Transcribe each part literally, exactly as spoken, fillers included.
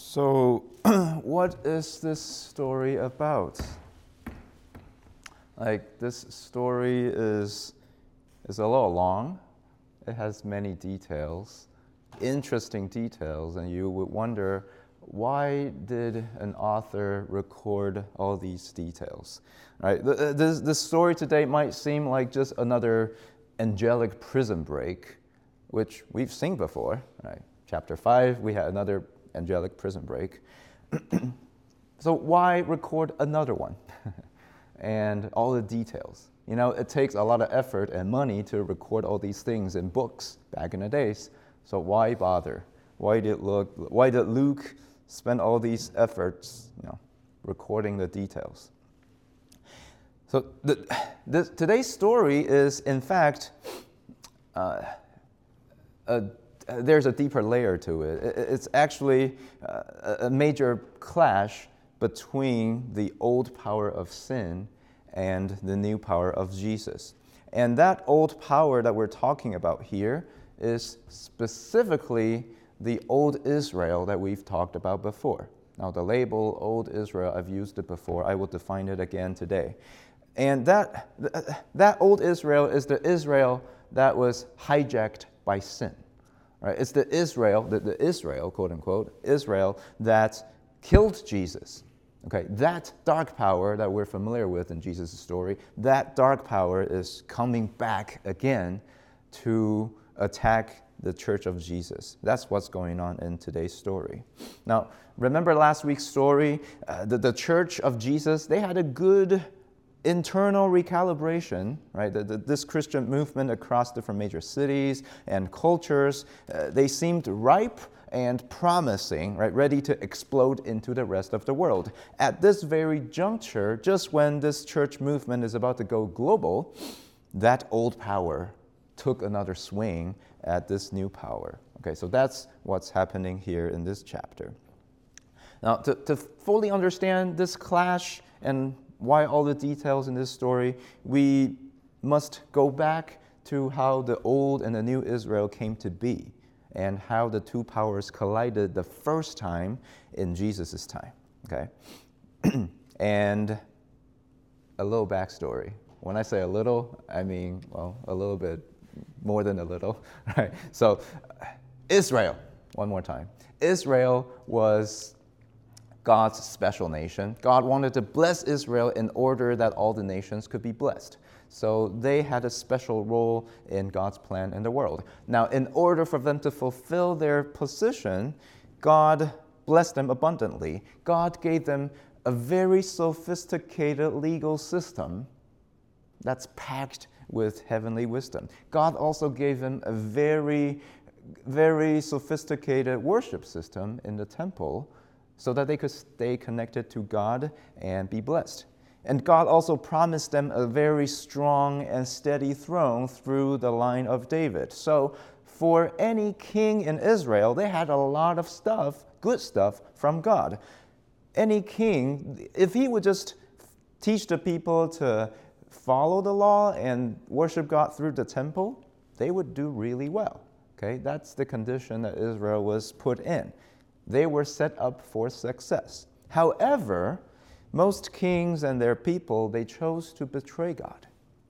So, what is this story about? Like, this story is, is a little long. It has many details, interesting details, and you would wonder, why did an author record all these details? Right? This, this story today might seem like just another angelic prison break, which we've seen before. Right? Chapter five, we had another angelic prison break. So why record another one? And all the details. You know, it takes a lot of effort and money to record all these things in books back in the days. So why bother? Why did Luke, why did Luke spend all these efforts, you know, recording the details? So the, the, today's story is, in fact, uh, a Uh, there's a deeper layer to it. It's actually uh, a major clash between the old power of sin and the new power of Jesus. And that old power that we're talking about here is specifically the old Israel that we've talked about before. Now, the label old Israel, I've used it before. I will define it again today. And that, that old Israel is the Israel that was hijacked by sin. Right? It's the Israel, the, the Israel, quote unquote, Israel that killed Jesus. Okay, that dark power that we're familiar with in Jesus' story, that dark power is coming back again to attack the church of Jesus. That's what's going on in today's story. Now, remember last week's story? Uh, the, the church of Jesus, they had a good internal recalibration, right? The, the, this Christian movement across different major cities and cultures, uh, they seemed ripe and promising, right? Ready to explode into the rest of the world. At this very juncture, just when this church movement is about to go global, that old power took another swing at this new power. Okay, so that's what's happening here in this chapter. Now, to, to fully understand this clash and why all the details in this story, we must go back to how the old and the new Israel came to be and how the two powers collided the first time in Jesus' time, okay? And a little backstory. When I say a little, I mean, well, a little bit more than a little, right? So, Israel, one more time. Israel was God's special nation. God wanted to bless Israel in order that all the nations could be blessed. So they had a special role in God's plan in the world. Now, in order for them to fulfill their position, God blessed them abundantly. God gave them a very sophisticated legal system that's packed with heavenly wisdom. God also gave them a very, very sophisticated worship system in the temple, so that they could stay connected to God and be blessed. And God also promised them a very strong and steady throne through the line of David. So for any king in Israel, they had a lot of stuff, good stuff from God. Any king, if he would just teach the people to follow the law and worship God through the temple, they would do really well. Okay, that's the condition that Israel was put in. They were set up for success. However, most kings and their people, they chose to betray God.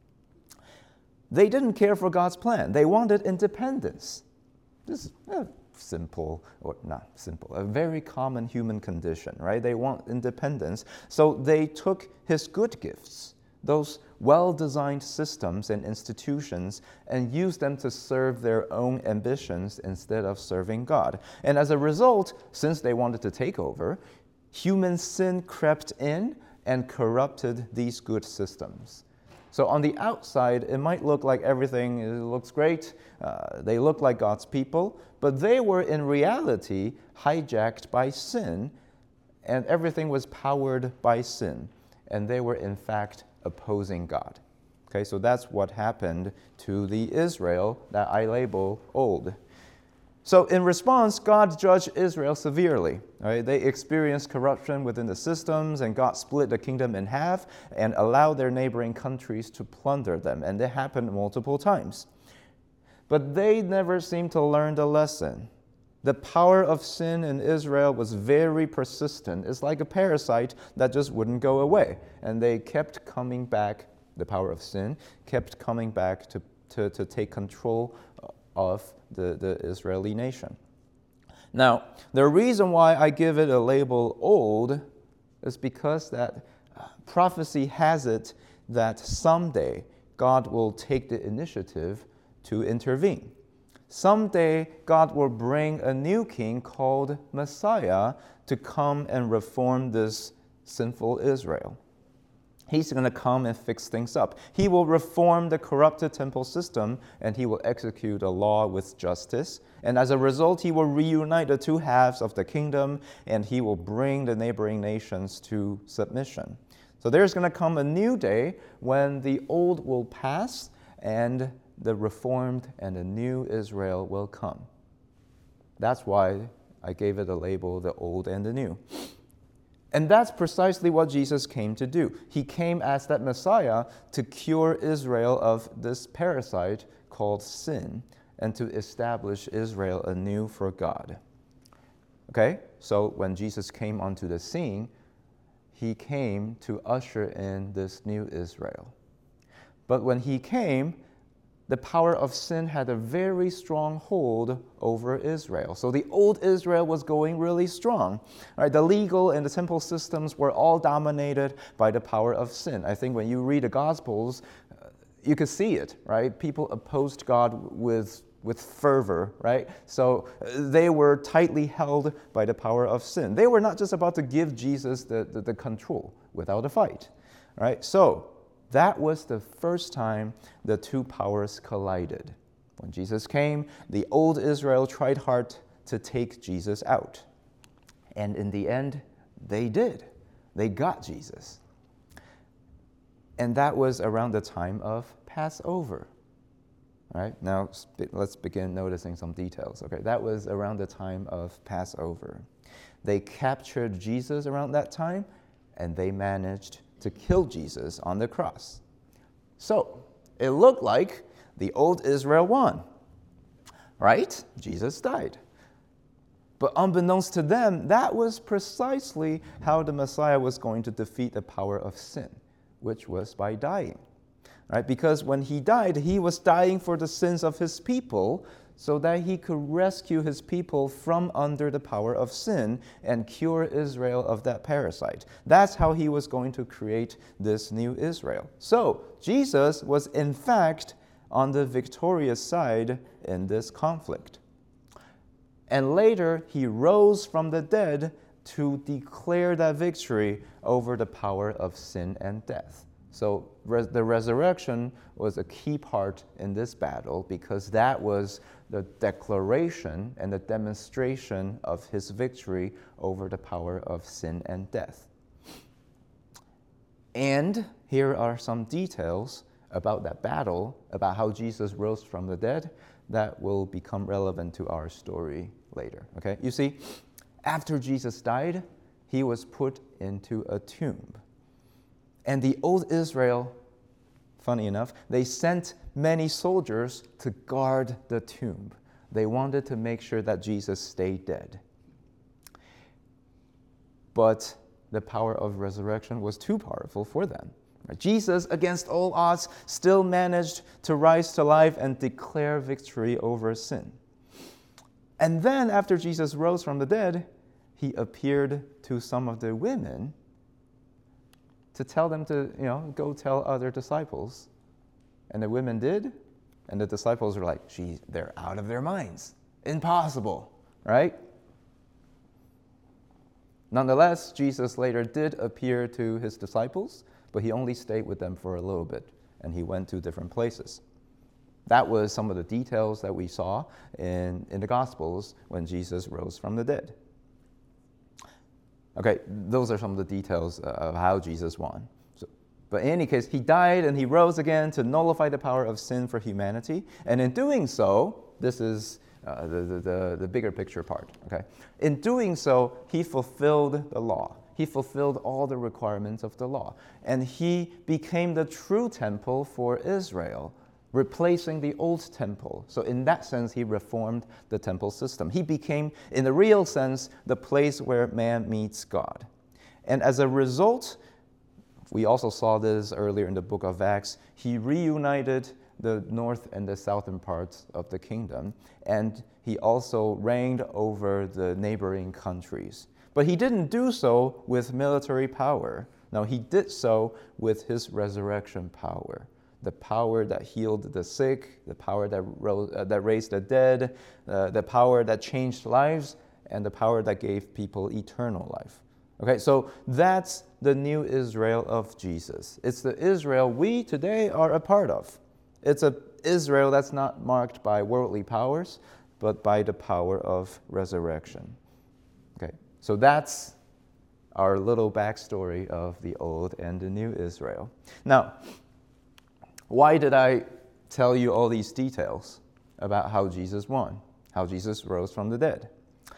They didn't care for God's plan. They wanted independence. This is a simple, or not simple, a very common human condition, right? They want independence. So they took his good gifts, those well-designed systems and institutions, and used them to serve their own ambitions instead of serving God. And as a result, since they wanted to take over, human sin crept in and corrupted these good systems. So on the outside, it might look like everything it looks great. Uh, they look like God's people, but they were in reality hijacked by sin, and everything was powered by sin. And they were in fact opposing God. Okay, so that's what happened to the Israel that I label old. So in response, God judged Israel severely. Right? They experienced corruption within the systems, and God split the kingdom in half and allowed their neighboring countries to plunder them. And it happened multiple times. But they never seemed to learn the lesson. The power of sin in Israel was very persistent. It's like a parasite that just wouldn't go away. And they kept coming back, the power of sin kept coming back to, to, to take control of the, the Israeli nation. Now, the reason why I give it a label old is because that prophecy has it that someday God will take the initiative to intervene. Someday God will bring a new king called Messiah to come and reform this sinful Israel. He's going to come and fix things up. He will reform the corrupted temple system, and he will execute a law with justice. And as a result, he will reunite the two halves of the kingdom, and he will bring the neighboring nations to submission. So there's going to come a new day when the old will pass, and the reformed and the new Israel will come. That's why I gave it a label, the old and the new. And that's precisely what Jesus came to do. He came as that Messiah to cure Israel of this parasite called sin and to establish Israel anew for God. Okay, so when Jesus came onto the scene, he came to usher in this new Israel. But when he came, the power of sin had a very strong hold over Israel. So the old Israel was going really strong. Right? The legal and the temple systems were all dominated by the power of sin. I think when you read the Gospels, uh, you could see it, right? People opposed God with, with fervor, right? So uh, they were tightly held by the power of sin. They were not just about to give Jesus the, the, the control without a fight, right? So that was the first time the two powers collided. When Jesus came, the old Israel tried hard to take Jesus out. And in the end, they did. They got Jesus. And that was around the time of Passover. All right, now let's begin noticing some details. Okay, that was around the time of Passover. They captured Jesus around that time, and they managed to kill Jesus on the cross. So it looked like the old Israel won, right? Jesus died. But unbeknownst to them, that was precisely how the Messiah was going to defeat the power of sin, which was by dying, right? Because when he died, he was dying for the sins of his people, so that he could rescue his people from under the power of sin and cure Israel of that parasite. That's how he was going to create this new Israel. So Jesus was in fact on the victorious side in this conflict. And later he rose from the dead to declare that victory over the power of sin and death. So res- the resurrection was a key part in this battle because that was the declaration and the demonstration of his victory over the power of sin and death. And here are some details about that battle, about how Jesus rose from the dead, that will become relevant to our story later. Okay, you see, after Jesus died, he was put into a tomb. And the old Israel, funny enough, they sent many soldiers to guard the tomb. They wanted to make sure that Jesus stayed dead. But the power of resurrection was too powerful for them. Jesus, against all odds, still managed to rise to life and declare victory over sin. And then, after Jesus rose from the dead, he appeared to some of the women to tell them to, you know, go tell other disciples. And the women did, and the disciples were like, gee, they're out of their minds. Impossible, right? Nonetheless, Jesus later did appear to his disciples, but he only stayed with them for a little bit, and he went to different places. That was some of the details that we saw in, in the Gospels when Jesus rose from the dead. Okay, those are some of the details of how Jesus won. So, but in any case, he died and he rose again to nullify the power of sin for humanity. And in doing so, this is uh, the, the, the, the bigger picture part. Okay, in doing so, he fulfilled the law. He fulfilled all the requirements of the law. And he became the true temple for Israel, replacing the old temple. So in that sense, he reformed the temple system. He became, in the real sense, the place where man meets God. And as a result, we also saw this earlier in the book of Acts, he reunited the north and the southern parts of the kingdom, and he also reigned over the neighboring countries. But he didn't do so with military power. No, he did so with his resurrection power. The power that healed the sick, the power that, rose, uh, that raised the dead, uh, the power that changed lives, and the power that gave people eternal life. Okay, so that's the new Israel of Jesus. It's the Israel we today are a part of. It's an Israel that's not marked by worldly powers, but by the power of resurrection. Okay, so that's our little backstory of the old and the new Israel. Now, why did I tell you all these details about how Jesus won, how Jesus rose from the dead?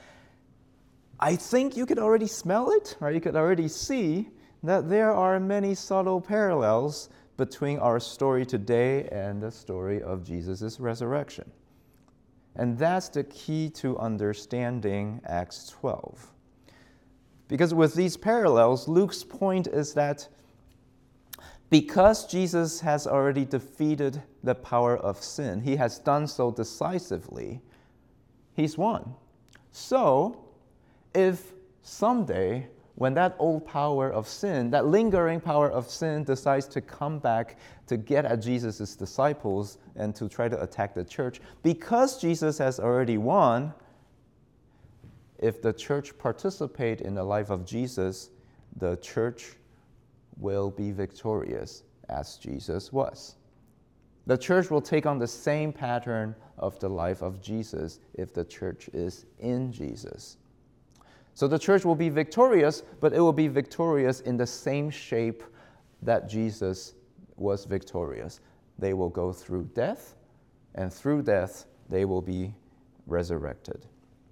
I think you could already smell it, right? You could already see that there are many subtle parallels between our story today and the story of Jesus' resurrection. And that's the key to understanding Acts twelve. Because with these parallels, Luke's point is that because Jesus has already defeated the power of sin, he has done so decisively, he's won. So, if someday, when that old power of sin, that lingering power of sin decides to come back to get at Jesus' disciples and to try to attack the church, because Jesus has already won, if the church participate in the life of Jesus, the church will be victorious as Jesus was. The church will take on the same pattern of the life of Jesus if the church is in Jesus. So the church will be victorious, but it will be victorious in the same shape that Jesus was victorious. They will go through death, and through death, they will be resurrected.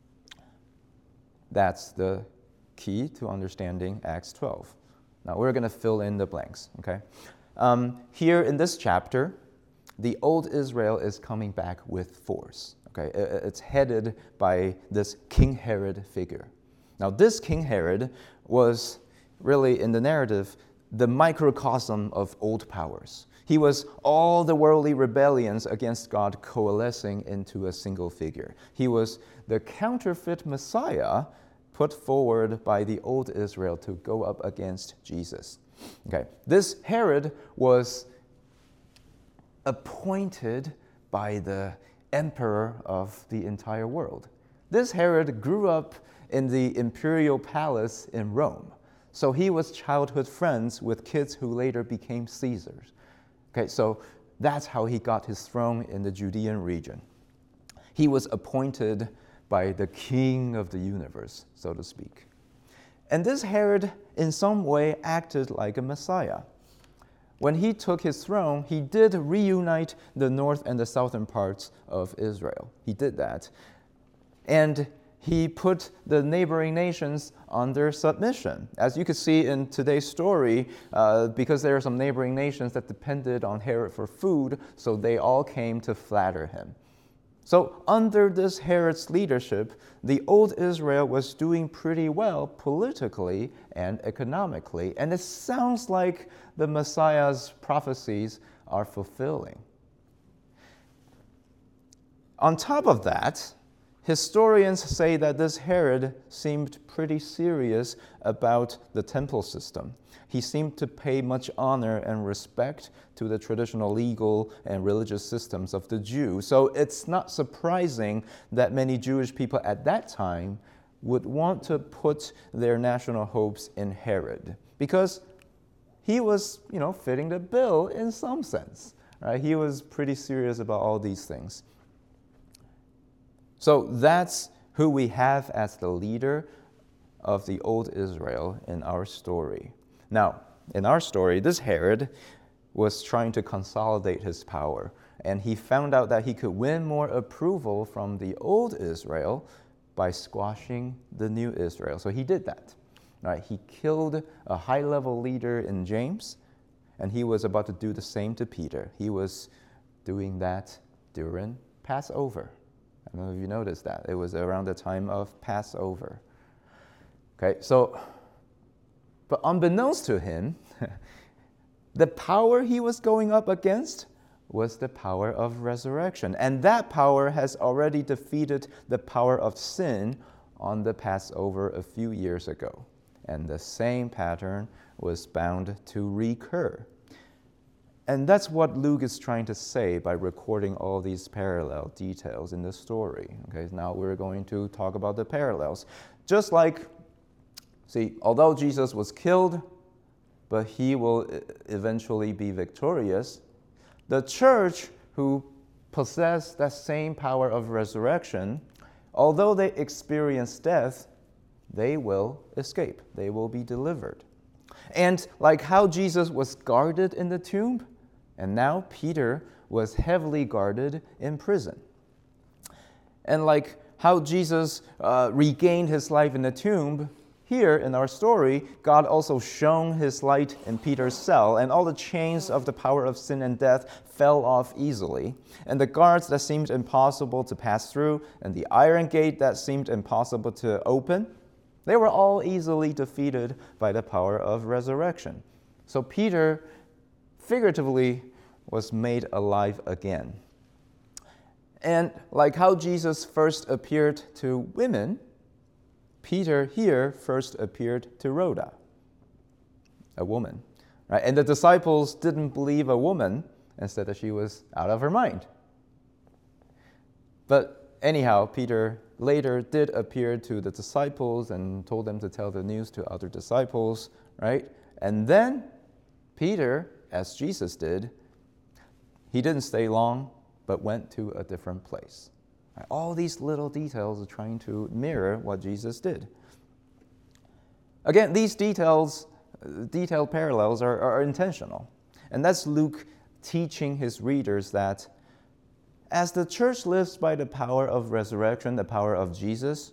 That's the key to understanding Acts twelve. Now, we're going to fill in the blanks, okay? Um, here in this chapter, the old Israel is coming back with force, okay? It's headed by this King Herod figure. Now, this King Herod was really, in the narrative, the microcosm of old powers. He was all the worldly rebellions against God coalescing into a single figure. He was the counterfeit Messiah put forward by the old Israel to go up against Jesus. Okay, this Herod was appointed by the emperor of the entire world. This Herod grew up in the imperial palace in Rome. So he was childhood friends with kids who later became Caesars. Okay, so that's how he got his throne in the Judean region. He was appointed by the king of the universe, so to speak. And this Herod, in some way, acted like a Messiah. When he took his throne, he did reunite the north and the southern parts of Israel. He did that. And he put the neighboring nations under submission. As you can see in today's story, uh, because there are some neighboring nations that depended on Herod for food, so they all came to flatter him. So under this Herod's leadership, the old Israel was doing pretty well politically and economically, and it sounds like the Messiah's prophecies are fulfilling. On top of that, historians say that this Herod seemed pretty serious about the temple system. He seemed to pay much honor and respect to the traditional legal and religious systems of the Jew. So it's not surprising that many Jewish people at that time would want to put their national hopes in Herod, because he was, you know, fitting the bill in some sense. Right? He was pretty serious about all these things. So that's who we have as the leader of the old Israel in our story. Now, in our story, this Herod was trying to consolidate his power, and he found out that he could win more approval from the old Israel by squashing the new Israel. So he did that. Right? He killed a high-level leader in James, and he was about to do the same to Peter. He was doing that during Passover. I don't know if you noticed that. It was around the time of Passover. Okay, so, but unbeknownst to him, the power he was going up against was the power of resurrection. And that power has already defeated the power of sin on the Passover a few years ago. And the same pattern was bound to recur. And that's what Luke is trying to say by recording all these parallel details in the story. Okay, now we're going to talk about the parallels. Just like, see, although Jesus was killed, but he will eventually be victorious, the church who possess that same power of resurrection, although they experience death, they will escape. They will be delivered. And like how Jesus was guarded in the tomb, and now Peter was heavily guarded in prison. And like how Jesus uh, regained his life in the tomb, here in our story, God also shone his light in Peter's cell, and all the chains of the power of sin and death fell off easily. And the guards that seemed impossible to pass through, and the iron gate that seemed impossible to open, they were all easily defeated by the power of resurrection. So Peter, figuratively, was made alive again. And like how Jesus first appeared to women, Peter here first appeared to Rhoda, a woman. Right? And the disciples didn't believe a woman and said that she was out of her mind. But anyhow, Peter later did appear to the disciples and told them to tell the news to other disciples, right? And then Peter, as Jesus did, he didn't stay long, but went to a different place. All these little details are trying to mirror what Jesus did. Again, these details, detailed parallels are, are intentional. And that's Luke teaching his readers that as the church lives by the power of resurrection, the power of Jesus,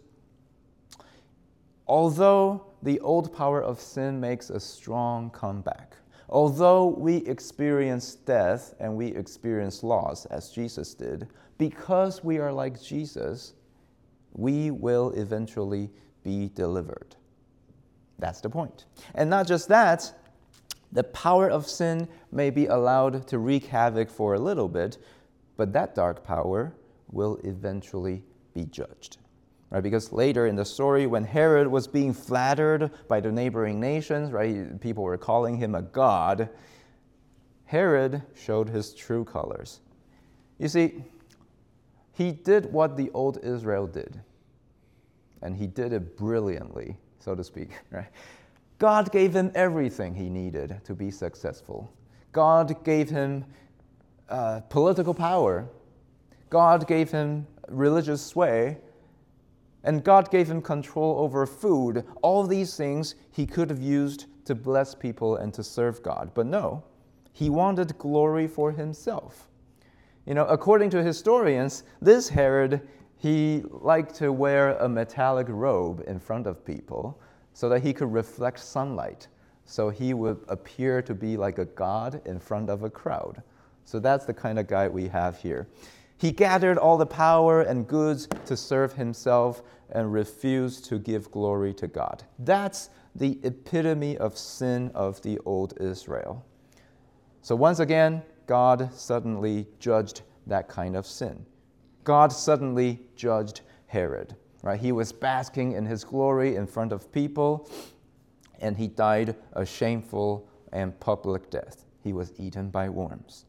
although the old power of sin makes a strong comeback, although we experience death and we experience loss as Jesus did, because we are like Jesus, we will eventually be delivered. That's the point. And not just that, the power of sin may be allowed to wreak havoc for a little bit, but that dark power will eventually be judged. Right? Because later in the story, when Herod was being flattered by the neighboring nations, right, people were calling him a god, Herod showed his true colors. You see, he did what the old Israel did, and he did it brilliantly, so to speak. Right? God gave him everything he needed to be successful. God gave him uh, political power. God gave him religious sway. And God gave him control over food. All these things he could have used to bless people and to serve God. But no, he wanted glory for himself. You know, according to historians, this Herod, he liked to wear a metallic robe in front of people so that he could reflect sunlight. So he would appear to be like a god in front of a crowd. So that's the kind of guy we have here. He gathered all the power and goods to serve himself and refused to give glory to God. That's the epitome of sin of the old Israel. So once again, God suddenly judged that kind of sin. God suddenly judged Herod. Right? He was basking in his glory in front of people, and he died a shameful and public death. He was eaten by worms.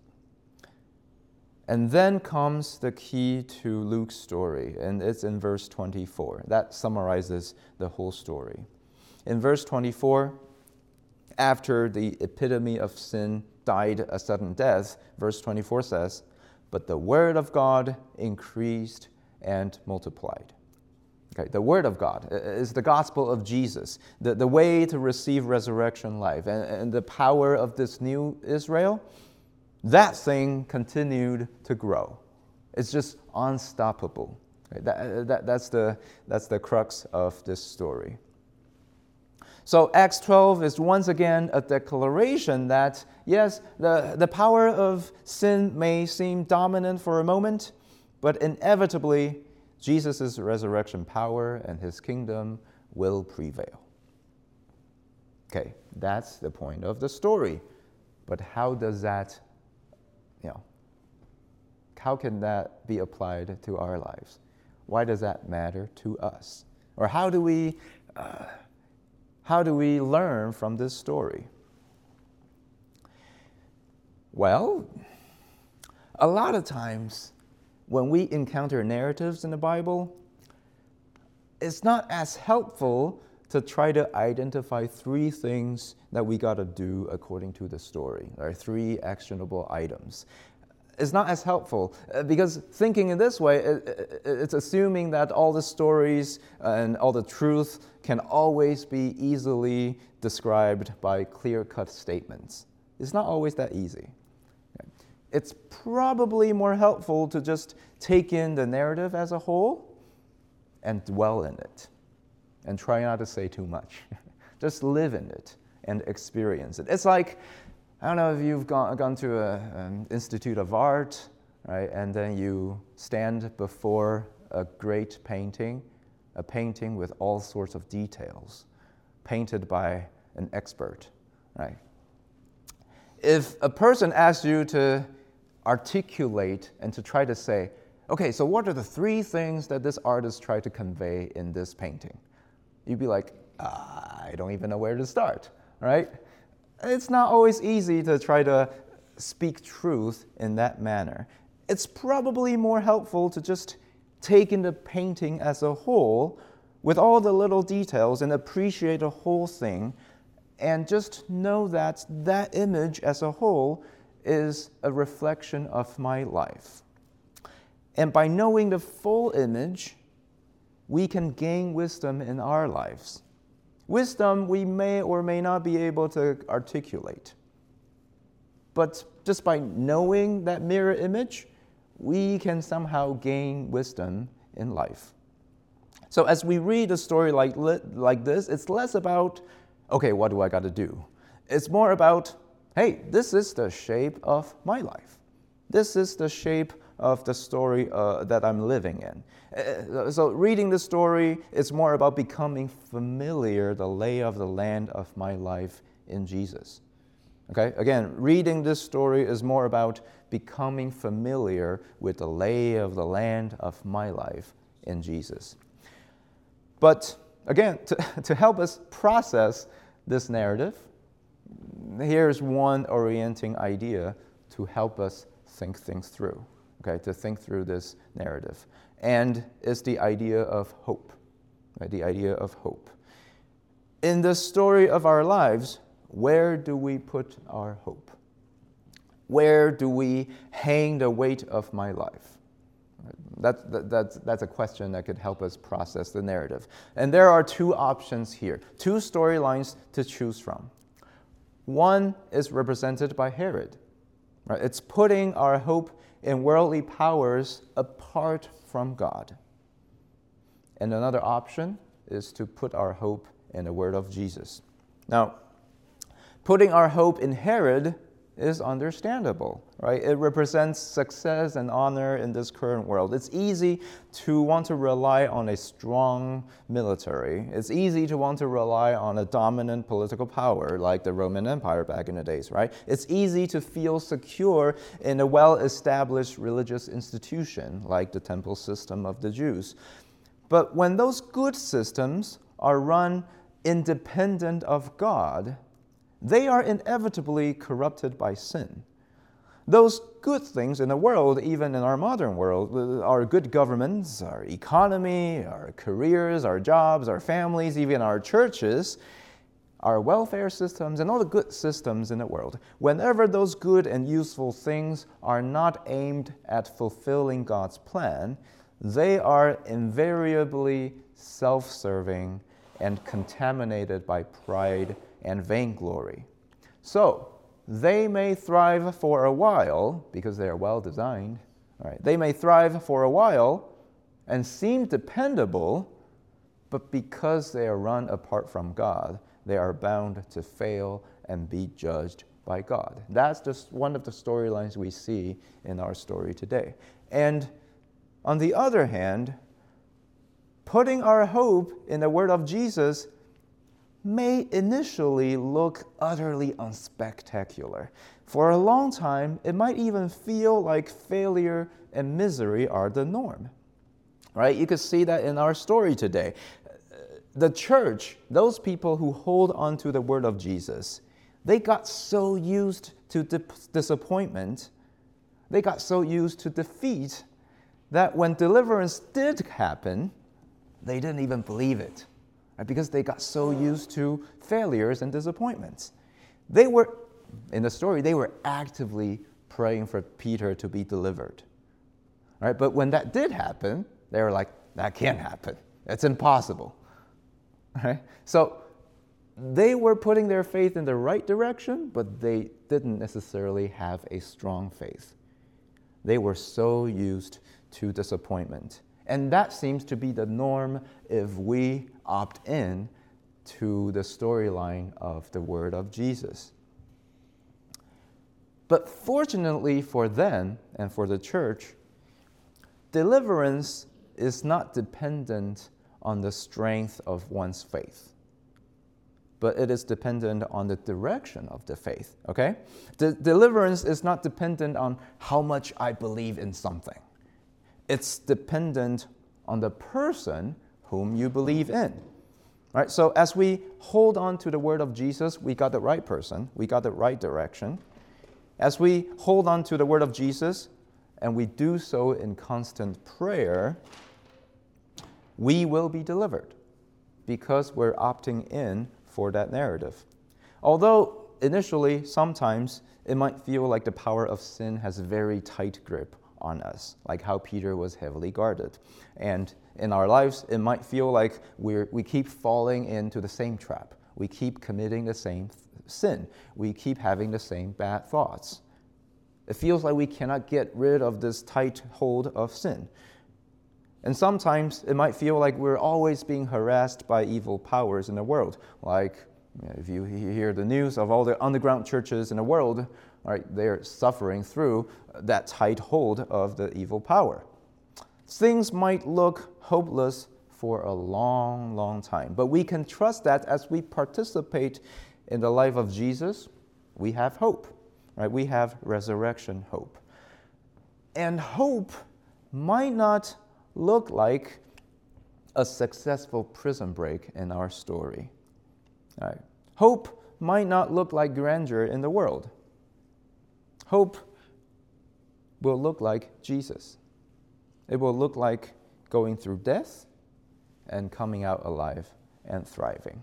And then comes the key to Luke's story, and it's in verse twenty-four. That summarizes the whole story. In verse twenty-four, after the epitome of sin died a sudden death, verse twenty-four says, "But the word of God increased and multiplied." Okay, the word of God is the gospel of Jesus, the, the way to receive resurrection life, and, and the power of this new Israel. That thing continued to grow. It's just unstoppable. Right? That, that, that's, the, that's the crux of this story. So Acts twelve is once again a declaration that, yes, the, the power of sin may seem dominant for a moment, but inevitably, Jesus' resurrection power and his kingdom will prevail. Okay, that's the point of the story. But how does that, you know, how can that be applied to our lives? Why does that matter to us? Or how do we, uh, how do we learn from this story? Well, a lot of times when we encounter narratives in the Bible, it's not as helpful to try to identify three things that we got to do according to the story, or three actionable items. It's not as helpful uh, because thinking in this way, it, it, it's assuming that all the stories and all the truth can always be easily described by clear-cut statements. It's not always that easy. It's probably more helpful to just take in the narrative as a whole and dwell in it and try not to say too much. Just live in it and experience it. It's like, I don't know if you've gone, gone to an institute of art, right? And then you stand before a great painting, a painting with all sorts of details, painted by an expert, right? If a person asks you to articulate and to try to say, okay, so what are the three things that this artist tried to convey in this painting? You'd be like, ah, I don't even know where to start, right? It's not always easy to try to speak truth in that manner. It's probably more helpful to just take in the painting as a whole with all the little details and appreciate the whole thing and just know that that image as a whole is a reflection of my life. And by knowing the full image, we can gain wisdom in our lives. Wisdom we may or may not be able to articulate. But just by knowing that mirror image, we can somehow gain wisdom in life. So as we read a story like, like this, it's less about, okay, what do I got to do? It's more about, hey, this is the shape of my life. This is the shape of the story uh, that I'm living in. Uh, so reading the story is more about becoming familiar the lay of the land of my life in Jesus. Okay, again, reading this story is more about becoming familiar with the lay of the land of my life in Jesus. But again, to, to help us process this narrative, here's one orienting idea to help us think things through, okay, to think through this narrative. And it's the idea of hope, right? The idea of hope. In the story of our lives, where do we put our hope? Where do we hang the weight of my life? That, that, that's, that's a question that could help us process the narrative. And there are two options here, two storylines to choose from. One is represented by Herod. Right? It's putting our hope in worldly powers apart from God. And another option is to put our hope in the word of Jesus. Now, putting our hope in Herod is understandable, right? It represents success and honor in this current world. It's easy to want to rely on a strong military. It's easy to want to rely on a dominant political power like the Roman Empire back in the days, right? It's easy to feel secure in a well-established religious institution like the temple system of the Jews. But when those good systems are run independent of God, they are inevitably corrupted by sin. Those good things in the world, even in our modern world, our good governments, our economy, our careers, our jobs, our families, even our churches, our welfare systems, and all the good systems in the world, whenever those good and useful things are not aimed at fulfilling God's plan, they are invariably self-serving and contaminated by pride and vainglory. So, they may thrive for a while, because they are well designed, right? They may thrive for a while and seem dependable, but because they are run apart from God, they are bound to fail and be judged by God. That's just one of the storylines we see in our story today. And on the other hand, putting our hope in the word of Jesus may initially look utterly unspectacular. For a long time, it might even feel like failure and misery are the norm. Right? You could see that in our story today. The church, those people who hold on to the word of Jesus, they got so used to dip- disappointment, they got so used to defeat, that when deliverance did happen, they didn't even believe it, right? Because they got so used to failures and disappointments. They were, in the story, they were actively praying for Peter to be delivered. Right? But when that did happen, they were like, that can't happen. It's impossible. Right? So they were putting their faith in the right direction, but they didn't necessarily have a strong faith. They were so used to disappointment. And that seems to be the norm if we opt in to the storyline of the word of Jesus. But fortunately for them and for the church, deliverance is not dependent on the strength of one's faith, but it is dependent on the direction of the faith, okay? The deliverance is not dependent on how much I believe in something. It's dependent on the person whom you believe in. Right? So as we hold on to the word of Jesus, we got the right person, we got the right direction. As we hold on to the word of Jesus, and we do so in constant prayer, we will be delivered because we're opting in for that narrative. Although initially, sometimes it might feel like the power of sin has a very tight grip on us, like how Peter was heavily guarded. And in our lives, it might feel like we're, we keep falling into the same trap. We keep committing the same sin. We keep having the same bad thoughts. It feels like we cannot get rid of this tight hold of sin. And sometimes it might feel like we're always being harassed by evil powers in the world. Like if you hear the news of all the underground churches in the world, right, they're suffering through that tight hold of the evil power. Things might look hopeless for a long, long time, but we can trust that as we participate in the life of Jesus, we have hope. Right? We have resurrection hope. And hope might not look like a successful prison break in our story. Right? Hope might not look like grandeur in the world. Hope will look like Jesus. It will look like going through death and coming out alive and thriving.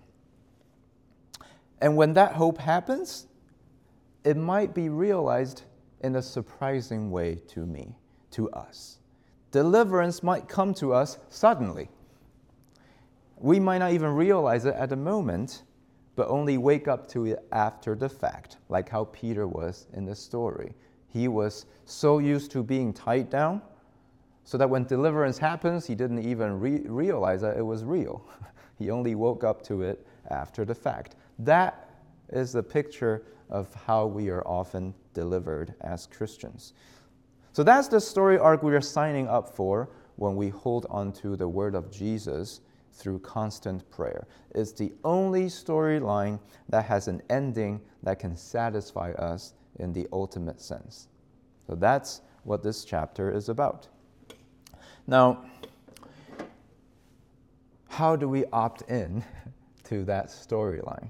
And when that hope happens, it might be realized in a surprising way to me, to us. Deliverance might come to us suddenly. We might not even realize it at the moment, but only wake up to it after the fact, like how Peter was in the story. He was so used to being tied down, so that when deliverance happens, he didn't even re- realize that it was real. He only woke up to it after the fact. That is the picture of how we are often delivered as Christians. So that's the story arc we are signing up for when we hold on to the word of Jesus through constant prayer. It's the only storyline that has an ending that can satisfy us in the ultimate sense. So that's what this chapter is about. Now, how do we opt in to that storyline?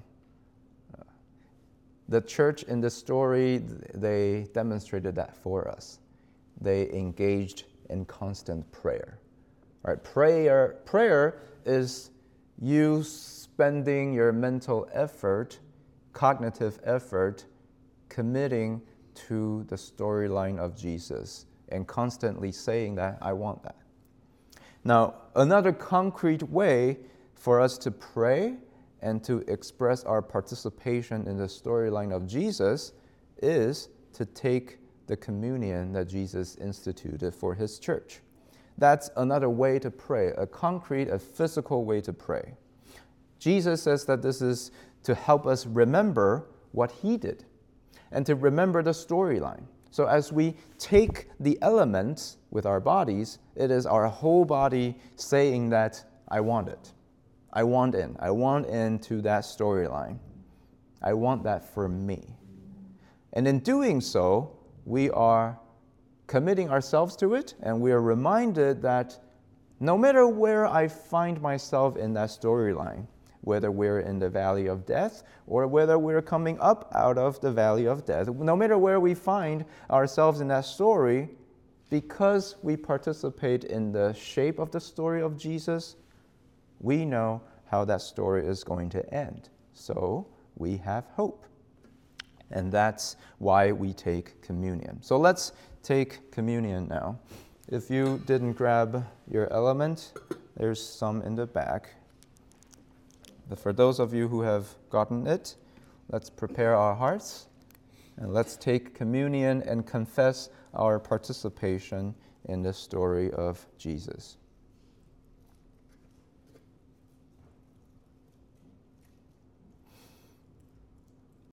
The church in the story, they demonstrated that for us. They engaged in constant prayer. Right? Prayer, prayer is you spending your mental effort, cognitive effort, committing to the storyline of Jesus and constantly saying that, I want that. Now, another concrete way for us to pray and to express our participation in the storyline of Jesus is to take the communion that Jesus instituted for his church. That's another way to pray, a concrete, a physical way to pray. Jesus says that this is to help us remember what he did and to remember the storyline. So as we take the elements with our bodies, it is our whole body saying that I want it. I want in. I want into that storyline. I want that for me. And in doing so, we are committing ourselves to it, and we are reminded that no matter where I find myself in that storyline, whether we're in the valley of death or whether we're coming up out of the valley of death, no matter where we find ourselves in that story, because we participate in the shape of the story of Jesus, we know how that story is going to end. So we have hope. And that's why we take communion. So let's take communion now. If you didn't grab your element, there's some in the back. But for those of you who have gotten it, let's prepare our hearts and let's take communion and confess our participation in the story of Jesus.